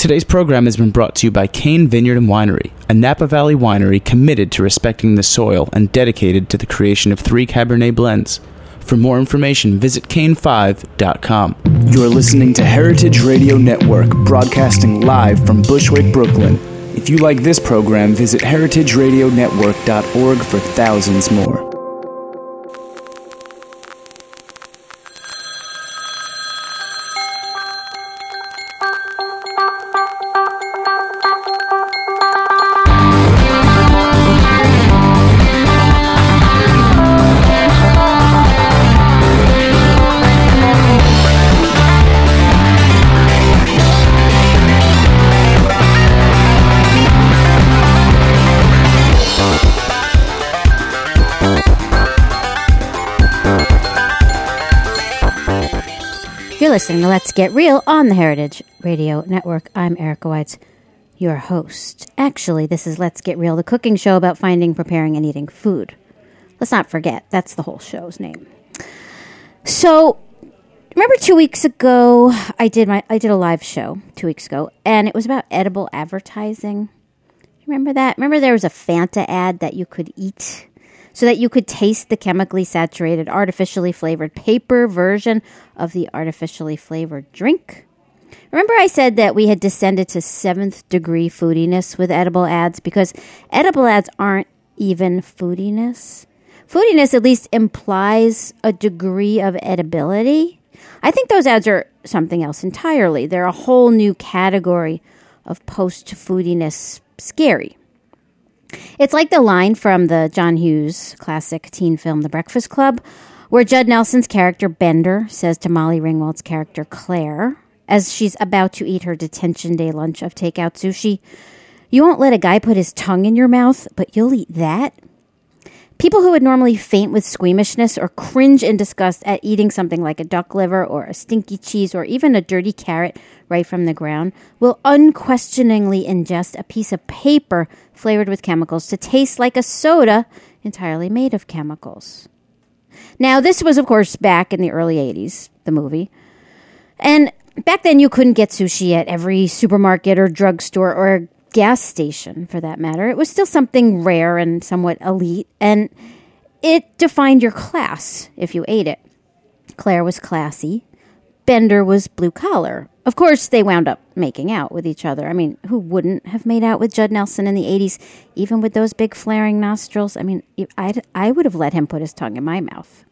Today's program has been brought to you by Cane Vineyard and Winery, a Napa Valley winery committed to respecting the soil and dedicated to the creation of 3 Cabernet blends. For more information, visit cane5.com. You're listening to Heritage Radio Network, broadcasting live from Bushwick, Brooklyn. If you like this program, visit heritageradionetwork.org for thousands more. You're listening to Let's Get Real on the Heritage Radio Network. I'm Erica Weitz, your host. Actually, this is Let's Get Real, the cooking show about finding, preparing, and eating food. Let's not forget, that's the whole show's name. So, remember 2 weeks ago, I did a live show 2 weeks ago, and it was about edible advertising. Remember that? Remember there was a Fanta ad that you could eat so that you could taste the chemically saturated, artificially flavored paper version of the artificially flavored drink? Remember I said that we had descended to 7th degree foodiness with edible ads because edible ads aren't even foodiness. Foodiness at least implies a degree of edibility. I think those ads are something else entirely. They're a whole new category of post-foodiness scary. It's like the line from the John Hughes classic teen film The Breakfast Club, where Judd Nelson's character Bender says to Molly Ringwald's character Claire, as she's about to eat her detention day lunch of takeout sushi, "You won't let a guy put his tongue in your mouth, but you'll eat that?" People who would normally faint with squeamishness or cringe in disgust at eating something like a duck liver or a stinky cheese or even a dirty carrot right from the ground will unquestioningly ingest a piece of paper flavored with chemicals to taste like a soda entirely made of chemicals. Now, this was, of course, back in the early 80s, the movie. And back then, you couldn't get sushi at every supermarket or drugstore or gas station, for that matter. It was still something rare and somewhat elite, and it defined your class if you ate it. Claire was classy. Bender was blue-collar. Of course, they wound up making out with each other. I mean, who wouldn't have made out with Judd Nelson in the 80s, even with those big flaring nostrils? I mean, I would have let him put his tongue in my mouth.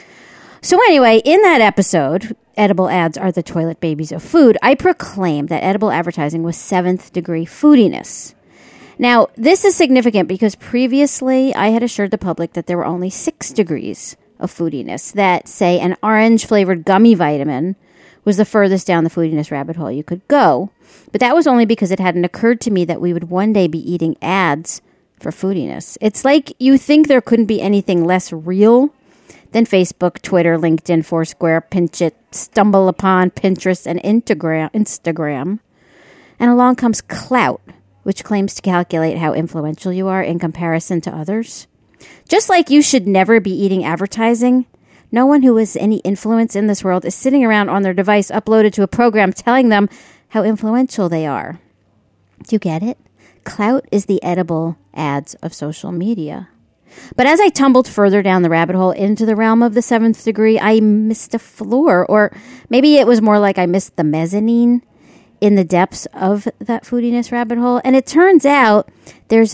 So anyway, in that episode, Edible Ads Are the Toilet Babies of Food, I proclaimed that edible advertising was 7th degree foodiness. Now, this is significant because previously I had assured the public that there were only 6 degrees of foodiness, that, say, an orange-flavored gummy vitamin was the furthest down the foodiness rabbit hole you could go. But that was only because it hadn't occurred to me that we would one day be eating ads for foodiness. It's like you think there couldn't be anything less real than Facebook, Twitter, LinkedIn, Foursquare, Pinchit, StumbleUpon, Pinterest, and Instagram. And along comes Clout, which claims to calculate how influential you are in comparison to others. Just like you should never be eating advertising, no one who has any influence in this world is sitting around on their device uploaded to a program telling them how influential they are. Do you get it? Clout is the edible ads of social media. But as I tumbled further down the rabbit hole into the realm of the 7th degree, I missed a floor, or maybe it was more like I missed the mezzanine in the depths of that foodiness rabbit hole. And it turns out there's a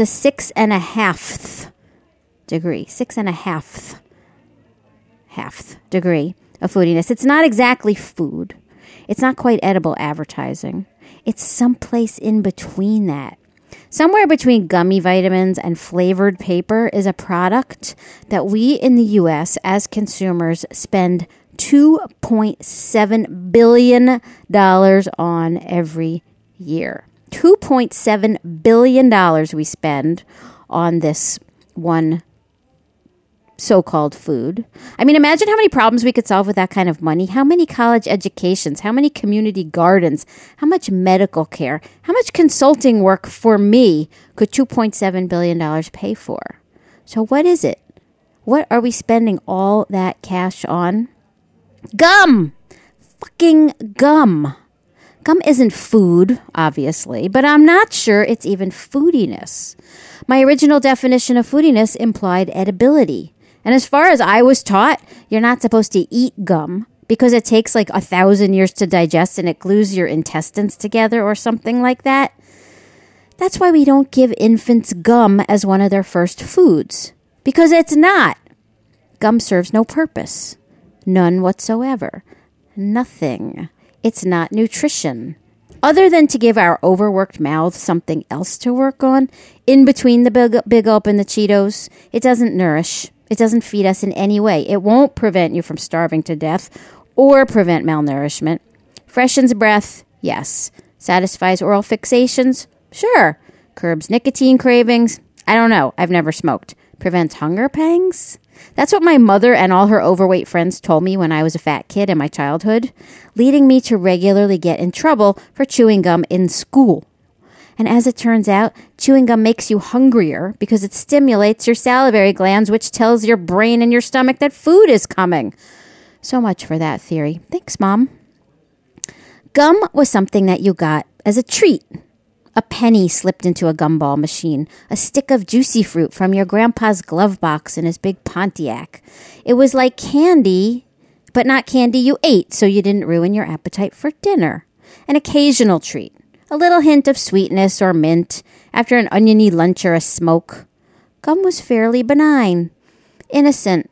6.5th degree, 6.5th degree of foodiness. It's not exactly food. It's not quite edible advertising. It's someplace in between that. Somewhere between gummy vitamins and flavored paper is a product that we in the U.S. as consumers spend $2.7 billion on every year. $2.7 billion we spend on this one so-called food. I mean, imagine how many problems we could solve with that kind of money. How many college educations, how many community gardens, how much medical care, how much consulting work for me could $2.7 billion pay for? So what is it? What are we spending all that cash on? Gum! Fucking gum. Gum isn't food, obviously, but I'm not sure it's even foodiness. My original definition of foodiness implied edibility. And as far as I was taught, you're not supposed to eat gum because it takes like 1,000 years to digest and it glues your intestines together or something like that. That's why we don't give infants gum as one of their first foods. Because it's not. Gum serves no purpose. None whatsoever. Nothing. It's not nutrition. Other than to give our overworked mouths something else to work on, in between the Big Gulp and the Cheetos, it doesn't nourish. It doesn't feed us in any way. It won't prevent you from starving to death or prevent malnourishment. Freshens breath, yes. Satisfies oral fixations, sure. Curbs nicotine cravings, I don't know. I've never smoked. Prevents hunger pangs? That's what my mother and all her overweight friends told me when I was a fat kid in my childhood, leading me to regularly get in trouble for chewing gum in school. And as it turns out, chewing gum makes you hungrier because it stimulates your salivary glands, which tells your brain and your stomach that food is coming. So much for that theory. Thanks, Mom. Gum was something that you got as a treat. A penny slipped into a gumball machine, a stick of juicy fruit from your grandpa's glove box in his big Pontiac. It was like candy, but not candy you ate, so you didn't ruin your appetite for dinner. An occasional treat, a little hint of sweetness or mint after an oniony lunch or a smoke. Gum was fairly benign, innocent,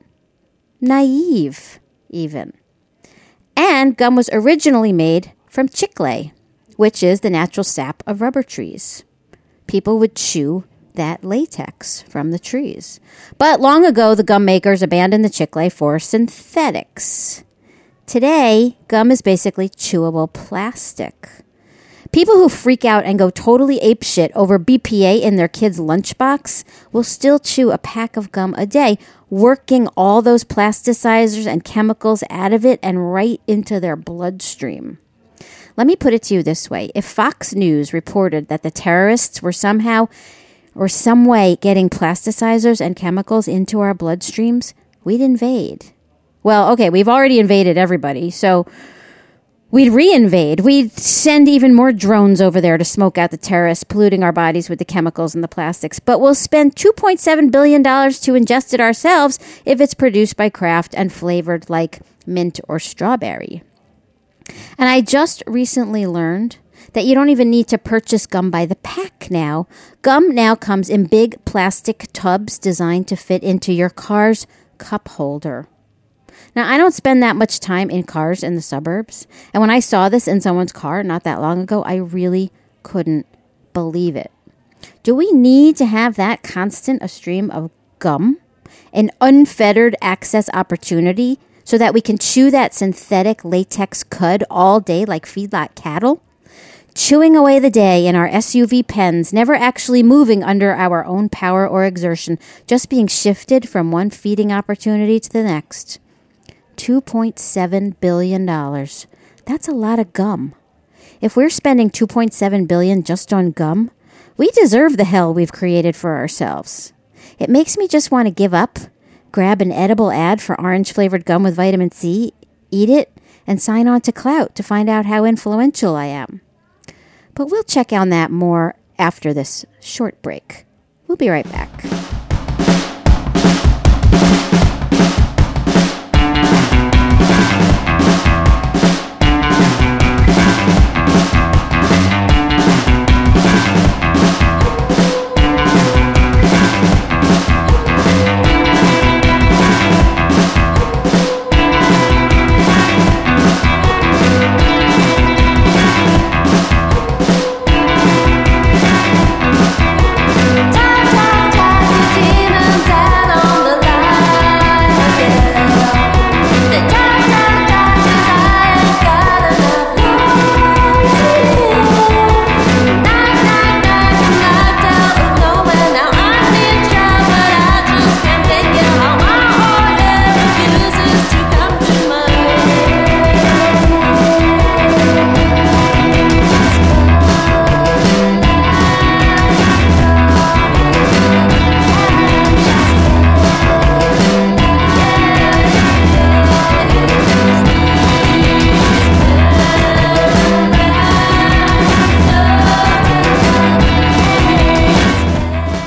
naive, even. And gum was originally made from chicle, which is the natural sap of rubber trees. People would chew that latex from the trees. But long ago, the gum makers abandoned the chicle for synthetics. Today, gum is basically chewable plastic. People who freak out and go totally apeshit over BPA in their kids' lunchbox will still chew a pack of gum a day, working all those plasticizers and chemicals out of it and right into their bloodstream. Let me put it to you this way. If Fox News reported that the terrorists were somehow or some way getting plasticizers and chemicals into our bloodstreams, we'd invade. Well, okay, we've already invaded everybody, so we'd reinvade. We'd send even more drones over there to smoke out the terrorists, polluting our bodies with the chemicals and the plastics. But we'll spend $2.7 billion to ingest it ourselves if it's produced by Kraft and flavored like mint or strawberry. And I just recently learned that you don't even need to purchase gum by the pack now. Gum now comes in big plastic tubs designed to fit into your car's cup holder. Now, I don't spend that much time in cars in the suburbs. And when I saw this in someone's car not that long ago, I really couldn't believe it. Do we need to have that constant a stream of gum? An unfettered access opportunity so that we can chew that synthetic latex cud all day like feedlot cattle? Chewing away the day in our SUV pens, never actually moving under our own power or exertion, just being shifted from one feeding opportunity to the next. $2.7 billion. That's a lot of gum. If we're spending $2.7 billion just on gum, we deserve the hell we've created for ourselves. It makes me just want to give up, grab an edible ad for orange-flavored gum with vitamin C, eat it, and sign on to Clout to find out how influential I am. But we'll check on that more after this short break. We'll be right back.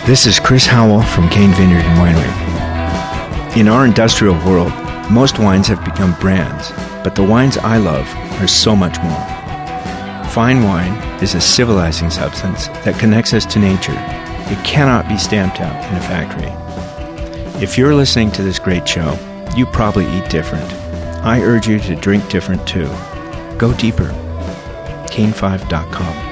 This is Chris Howell from Cane Vineyard and Winery. In our industrial world, most wines have become brands, but the wines I love are so much more. Fine wine is a civilizing substance that connects us to nature. It cannot be stamped out in a factory. If you're listening to this great show, you probably eat different. I urge you to drink different too. Go deeper. Cane5.com.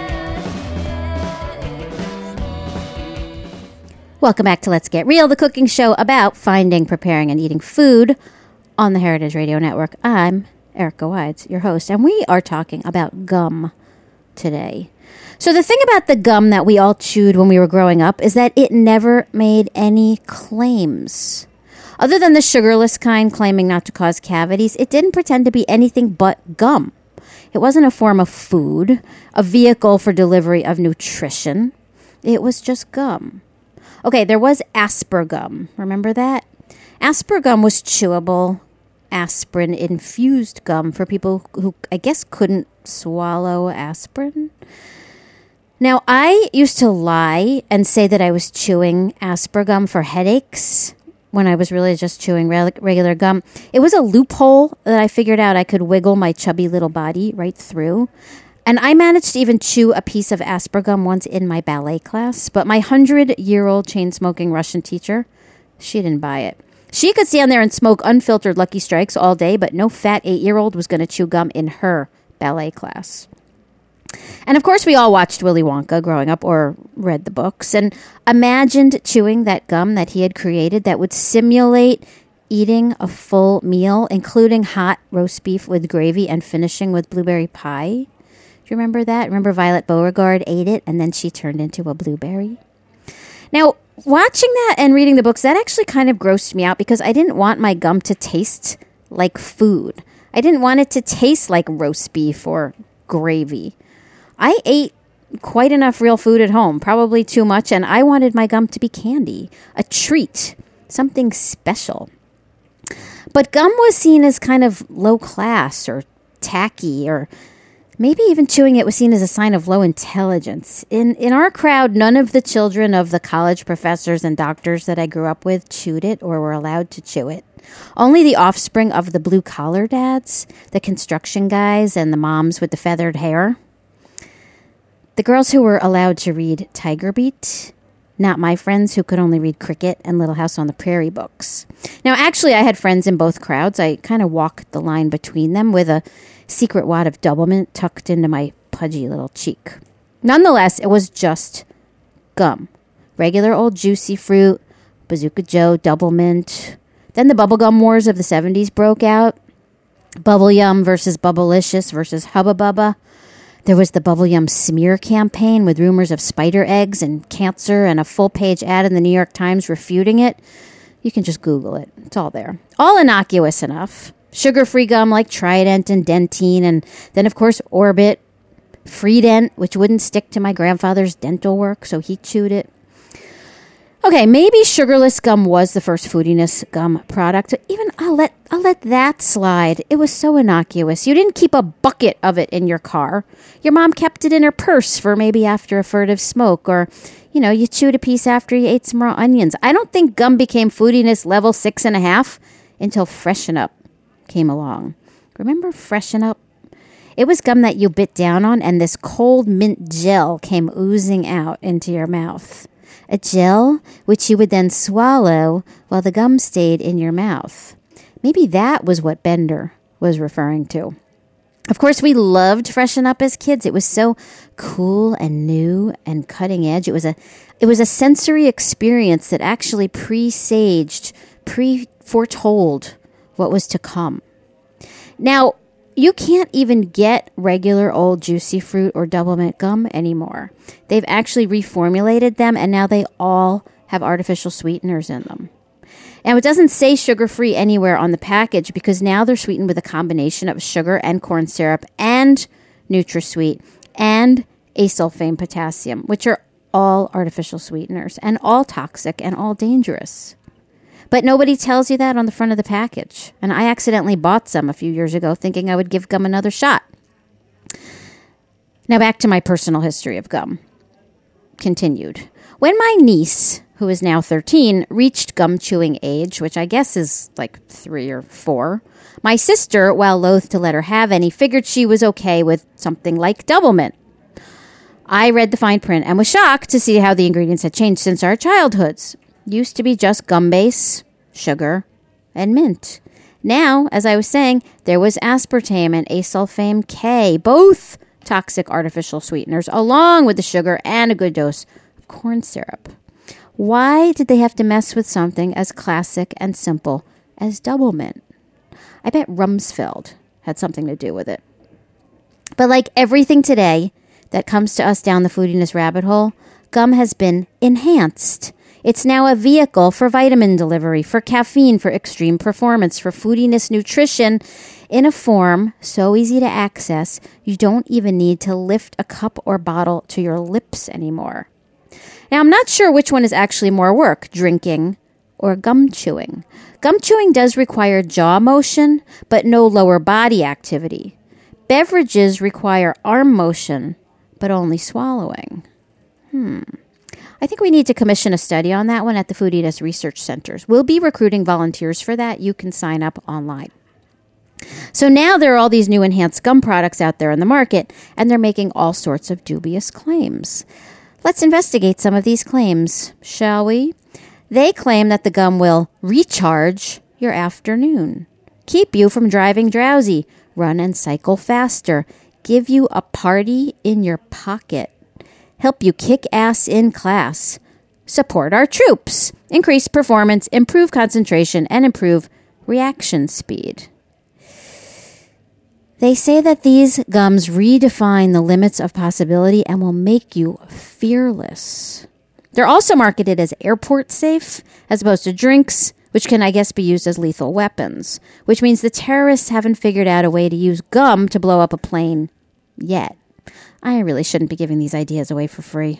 Welcome back to Let's Get Real, the cooking show about finding, preparing, and eating food on the Heritage Radio Network. I'm Erica Wides, your host, and we are talking about gum today. So the thing about the gum that we all chewed when we were growing up is that it never made any claims. Other than the sugarless kind claiming not to cause cavities, it didn't pretend to be anything but gum. It wasn't a form of food, a vehicle for delivery of nutrition. It was just gum. Okay, there was Aspergum. Remember that? Aspergum was chewable, aspirin-infused gum for people who, I guess, couldn't swallow aspirin. Now, I used to lie and say that I was chewing Aspergum for headaches when I was really just chewing regular gum. It was a loophole that I figured out I could wiggle my chubby little body right through. And I managed to even chew a piece of Aspergum once in my ballet class. But my 100-year-old chain-smoking Russian teacher, she didn't buy it. She could stand there and smoke unfiltered Lucky Strikes all day, but no fat 8-year-old was going to chew gum in her ballet class. And of course, we all watched Willy Wonka growing up or read the books and imagined chewing that gum that he had created that would simulate eating a full meal, including hot roast beef with gravy and finishing with blueberry pie. Do you remember that? Remember Violet Beauregard ate it and then she turned into a blueberry? Now, watching that and reading the books, that actually kind of grossed me out because I didn't want my gum to taste like food. I didn't want it to taste like roast beef or gravy. I ate quite enough real food at home, probably too much, and I wanted my gum to be candy, a treat, something special. But gum was seen as kind of low class or tacky, or maybe even chewing it was seen as a sign of low intelligence. In our crowd, none of the children of the college professors and doctors that I grew up with chewed it or were allowed to chew it. Only the offspring of the blue-collar dads, the construction guys, and the moms with the feathered hair. The girls who were allowed to read Tiger Beat, not my friends who could only read Cricket and Little House on the Prairie books. Now, actually, I had friends in both crowds. I kind of walked the line between them with a secret wad of Doublemint tucked into my pudgy little cheek. Nonetheless, it was just gum. Regular old juicy fruit, Bazooka Joe, Doublemint. Then the bubblegum wars of the 70s broke out. Bubble Yum versus Bubblicious versus Hubba Bubba. There was the Bubble Yum smear campaign with rumors of spider eggs and cancer and a full-page ad in the New York Times refuting it. You can just Google it. It's all there. All innocuous enough. Sugar-free gum like Trident and Dentine, and then, of course, Orbit, Freedent, which wouldn't stick to my grandfather's dental work, so he chewed it. Okay, maybe sugarless gum was the first foodiness gum product. Even I'll let that slide. It was so innocuous. You didn't keep a bucket of it in your car. Your mom kept it in her purse for maybe after a furtive smoke, or, you chewed a piece after you ate some raw onions. I don't think gum became foodiness level 6.5 until Freshen Up came along. Remember Freshen Up? It was gum that you bit down on, and this cold mint gel came oozing out into your mouth. A gel which you would then swallow while the gum stayed in your mouth. Maybe that was what Bender was referring to. Of course, we loved Freshen Up as kids. It was so cool and new and cutting edge. It was a sensory experience that actually presaged, foretold what was to come. Now, you can't even get regular old juicy fruit or Doublemint gum anymore. They've actually reformulated them, and now they all have artificial sweeteners in them. Now, it doesn't say sugar-free anywhere on the package because now they're sweetened with a combination of sugar and corn syrup and NutraSweet and asulfame potassium, which are all artificial sweeteners and all toxic and all dangerous. But nobody tells you that on the front of the package. And I accidentally bought some a few years ago thinking I would give gum another shot. Now back to my personal history of gum. continued. When my niece, who is now 13, reached gum chewing age, which I guess is like 3 or 4, my sister, while loath to let her have any, figured she was okay with something like Doublemint. I read the fine print and was shocked to see how the ingredients had changed since our childhoods. Used to be just gum base, sugar, and mint. Now, as I was saying, there was aspartame and asulfame K, both toxic artificial sweeteners, along with the sugar and a good dose of corn syrup. Why did they have to mess with something as classic and simple as Doublemint? I bet Rumsfeld had something to do with it. But like everything today that comes to us down the foodiness rabbit hole, gum has been enhanced. It's now a vehicle for vitamin delivery, for caffeine, for extreme performance, for foodiness nutrition in a form so easy to access, you don't even need to lift a cup or bottle to your lips anymore. Now, I'm not sure which one is actually more work, drinking or gum chewing. Gum chewing does require jaw motion, but no lower body activity. Beverages require arm motion, but only swallowing. I think we need to commission a study on that one at the Foodiness Research Centers. We'll be recruiting volunteers for that. You can sign up online. So now there are all these new enhanced gum products out there in the market, and they're making all sorts of dubious claims. Let's investigate some of these claims, shall we? They claim that the gum will recharge your afternoon, keep you from driving drowsy, run and cycle faster, give you a party in your pocket, help you kick ass in class, support our troops, increase performance, improve concentration, and improve reaction speed. They say that these gums redefine the limits of possibility and will make you fearless. They're also marketed as airport safe, as opposed to drinks, which can, I guess, be used as lethal weapons, which means the terrorists haven't figured out a way to use gum to blow up a plane yet. I really shouldn't be giving these ideas away for free.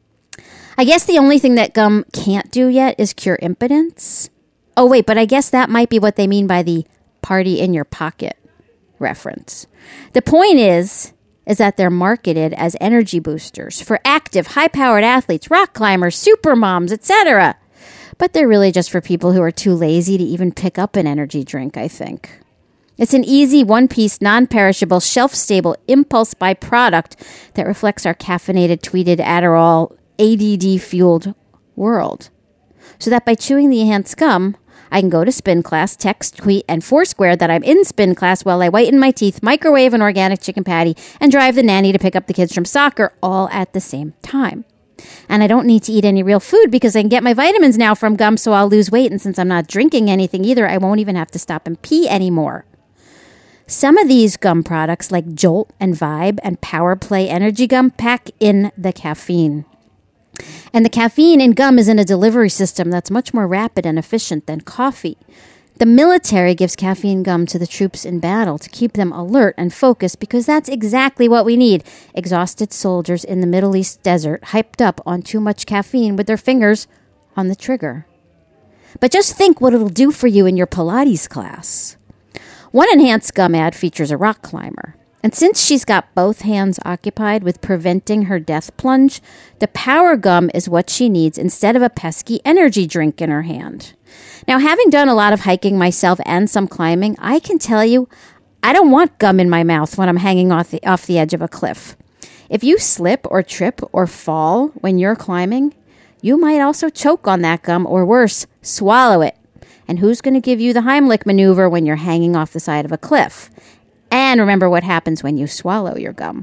I guess the only thing that gum can't do yet is cure impotence. Oh, wait, but I guess that might be what they mean by the party in your pocket reference. The point is that they're marketed as energy boosters for active, high-powered athletes, rock climbers, super moms, etc. But they're really just for people who are too lazy to even pick up an energy drink, I think. It's an easy, one-piece, non-perishable, shelf-stable impulse buy product that reflects our caffeinated, tweeted, Adderall, ADD-fueled world. So that by chewing the enhanced gum, I can go to spin class, text, tweet, and Foursquare that I'm in spin class while I whiten my teeth, microwave an organic chicken patty, and drive the nanny to pick up the kids from soccer all at the same time. And I don't need to eat any real food because I can get my vitamins now from gum, so I'll lose weight. And since I'm not drinking anything either, I won't even have to stop and pee anymore. Some of these gum products, like Jolt and Vibe and Power Play Energy Gum, pack in the caffeine. And the caffeine in gum is in a delivery system that's much more rapid and efficient than coffee. The military gives caffeine gum to the troops in battle to keep them alert and focused because that's exactly what we need. Exhausted soldiers in the Middle East desert hyped up on too much caffeine with their fingers on the trigger. But just think what it'll do for you in your Pilates class. One enhanced gum ad features a rock climber. And since she's got both hands occupied with preventing her death plunge, the power gum is what she needs instead of a pesky energy drink in her hand. Now, having done a lot of hiking myself and some climbing, I can tell you I don't want gum in my mouth when I'm hanging off the edge of a cliff. If you slip or trip or fall when you're climbing, you might also choke on that gum or worse, swallow it. And who's going to give you the Heimlich maneuver when you're hanging off the side of a cliff? And remember what happens when you swallow your gum.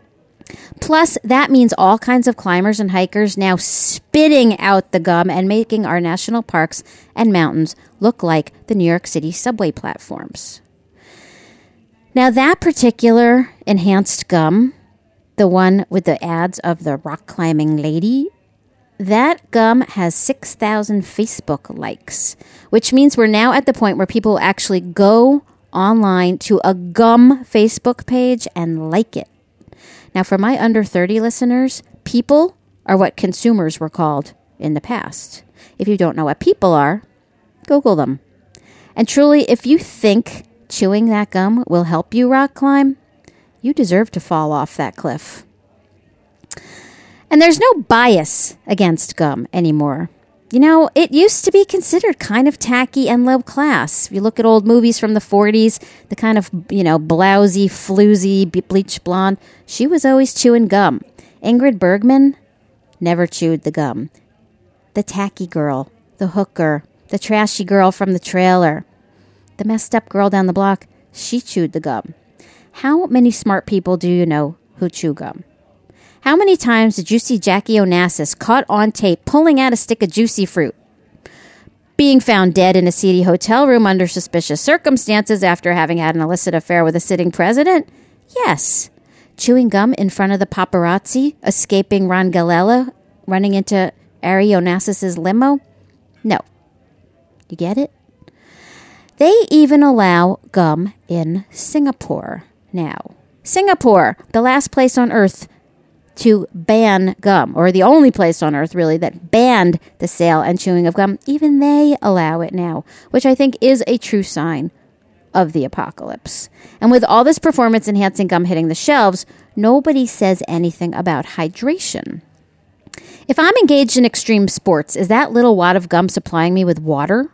Plus, that means all kinds of climbers and hikers now spitting out the gum and making our national parks and mountains look like the New York City subway platforms. Now, that particular enhanced gum, the one with the ads of the rock climbing lady, that gum has 6,000 Facebook likes, which means we're now at the point where people actually go online to a gum Facebook page and like it. Now, for my under 30 listeners, people are what consumers were called in the past. If you don't know what people are, Google them. And truly, if you think chewing that gum will help you rock climb, you deserve to fall off that cliff. And there's no bias against gum anymore. You know, it used to be considered kind of tacky and low class. If you look at old movies from the 40s, the kind of, blousy, floozy, bleached blonde, she was always chewing gum. Ingrid Bergman never chewed the gum. The tacky girl, the hooker, the trashy girl from the trailer, the messed up girl down the block, she chewed the gum. How many smart people do you know who chew gum? How many times did you see Jackie Onassis caught on tape pulling out a stick of juicy fruit? Being found dead in a seedy hotel room under suspicious circumstances after having had an illicit affair with a sitting president? Yes. Chewing gum in front of the paparazzi, escaping Ron Galella, running into Ari Onassis' limo? No. You get it? They even allow gum in Singapore now. Singapore, the last place on earth to ban gum, or the only place on earth, really, that banned the sale and chewing of gum. Even they allow it now, which I think is a true sign of the apocalypse. And with all this performance-enhancing gum hitting the shelves, nobody says anything about hydration. If I'm engaged in extreme sports, is that little wad of gum supplying me with water?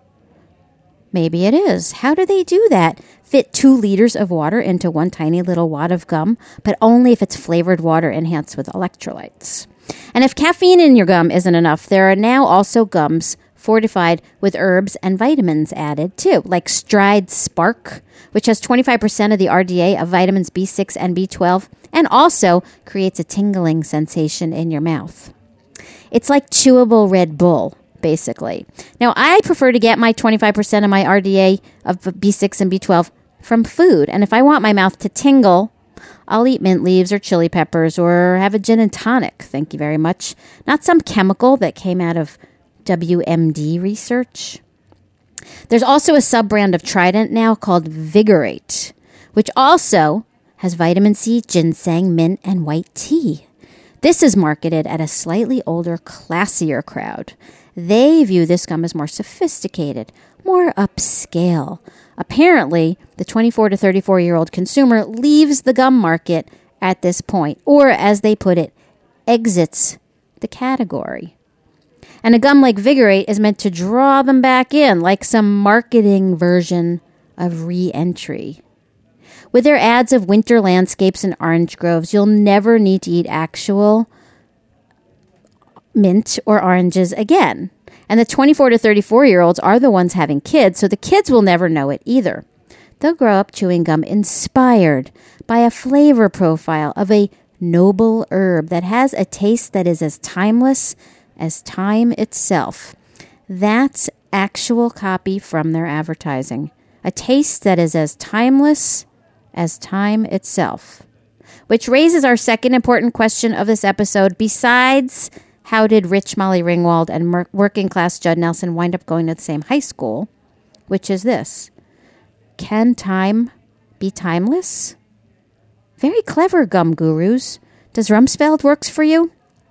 Maybe it is. How do they do that? Fit 2 liters of water into one tiny little wad of gum, but only if it's flavored water enhanced with electrolytes. And if caffeine in your gum isn't enough, there are now also gums fortified with herbs and vitamins added too, like Stride Spark, which has 25% of the RDA of vitamins B6 and B12, and also creates a tingling sensation in your mouth. It's like chewable Red Bull, basically. Now, I prefer to get my 25% of my RDA of B6 and B12 from food. And if I want my mouth to tingle, I'll eat mint leaves or chili peppers or have a gin and tonic. Thank you very much. Not some chemical that came out of WMD research. There's also a sub-brand of Trident now called Vigorate, which also has vitamin C, ginseng, mint, and white tea. This is marketed at a slightly older, classier crowd. They view this gum as more sophisticated, more upscale. Apparently, the 24 to 34-year-old consumer leaves the gum market at this point, or as they put it, exits the category. And a gum like Vigorate is meant to draw them back in, like some marketing version of re-entry. With their ads of winter landscapes and orange groves, you'll never need to eat actual mint or oranges again. And the 24 to 34-year-olds are the ones having kids, so the kids will never know it either. They'll grow up chewing gum inspired by a flavor profile of a noble herb that has a taste that is as timeless as time itself. That's actual copy from their advertising. A taste that is as timeless as time itself. Which raises our second important question of this episode. Besides, how did rich Molly Ringwald and working class Judd Nelson wind up going to the same high school? Which is this. Can time be timeless? Very clever, gum gurus. Does Rumsfeld works for you?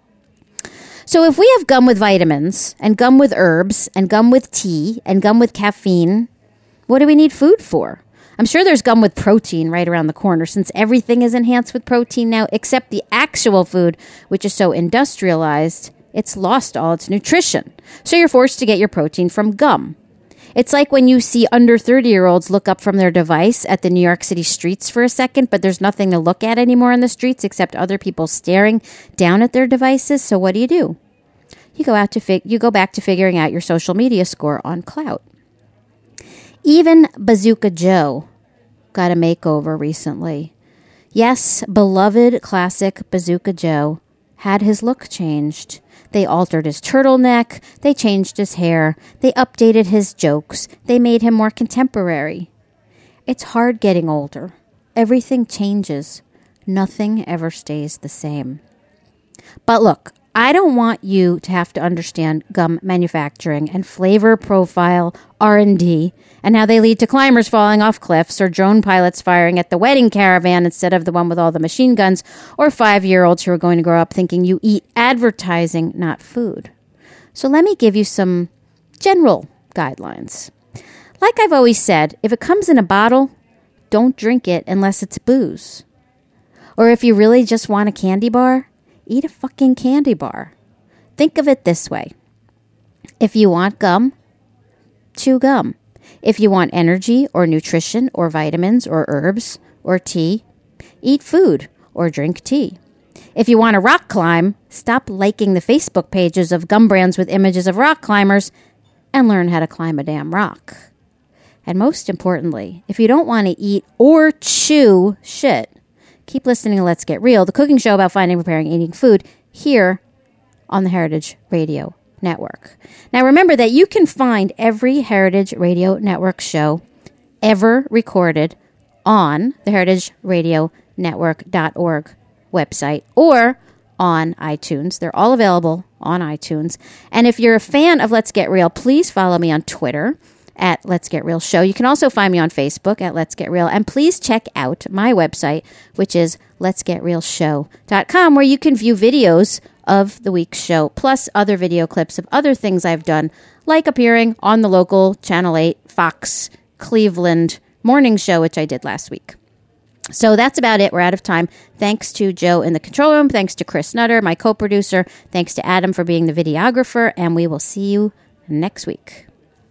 So if we have gum with vitamins, and gum with herbs, and gum with tea, and gum with caffeine, what do we need food for? I'm sure there's gum with protein right around the corner, since everything is enhanced with protein now, except the actual food, which is so industrialized, it's lost all its nutrition. So you're forced to get your protein from gum. It's like when you see under 30-year-olds look up from their device at the New York City streets for a second, but there's nothing to look at anymore in the streets except other people staring down at their devices. So what do? You go back to figuring out your social media score on clout. Even Bazooka Joe got a makeover recently. Yes, beloved classic Bazooka Joe had his look changed. They altered his turtleneck, they changed his hair, they updated his jokes, they made him more contemporary. It's hard getting older. Everything changes. Nothing ever stays the same. But look, I don't want you to have to understand gum manufacturing and flavor profile R&D and how they lead to climbers falling off cliffs or drone pilots firing at the wedding caravan instead of the one with all the machine guns, or 5-year-olds who are going to grow up thinking you eat advertising, not food. So let me give you some general guidelines. Like I've always said, if it comes in a bottle, don't drink it unless it's booze. Or if you really just want a candy bar, eat a fucking candy bar. Think of it this way. If you want gum, chew gum. If you want energy or nutrition or vitamins or herbs or tea, eat food or drink tea. If you want to rock climb, stop liking the Facebook pages of gum brands with images of rock climbers and learn how to climb a damn rock. And most importantly, if you don't want to eat or chew shit, keep listening to Let's Get Real, the cooking show about finding, preparing, and eating food here on the Heritage Radio Network. Now remember that you can find every Heritage Radio Network show ever recorded on the heritageradionetwork.org website or on iTunes. They're all available on iTunes. And if you're a fan of Let's Get Real, please follow me on Twitter at Let's Get Real Show. You can also find me on Facebook at Let's Get Real. And please check out my website, which is letsgetrealshow.com, where you can view videos of the week's show, plus other video clips of other things I've done, like appearing on the local Channel 8 Fox Cleveland morning show, which I did last week. So that's about it. We're out of time. Thanks to Joe in the control room. Thanks to Chris Nutter, my co-producer. Thanks to Adam for being the videographer. And we will see you next week.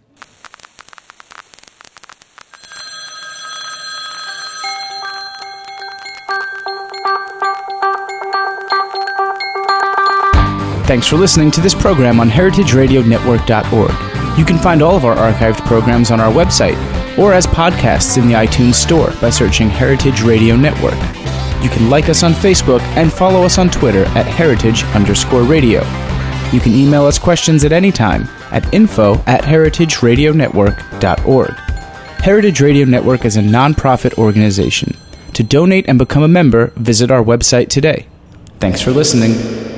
Thanks for listening to this program on heritageradionetwork.org. You can find all of our archived programs on our website or as podcasts in the iTunes Store by searching Heritage Radio Network. You can like us on Facebook and follow us on Twitter at @heritage_radio. You can email us questions at any time at info@heritageradionetwork.org. Heritage Radio Network is a non-profit organization. To donate and become a member, visit our website today. Thanks for listening.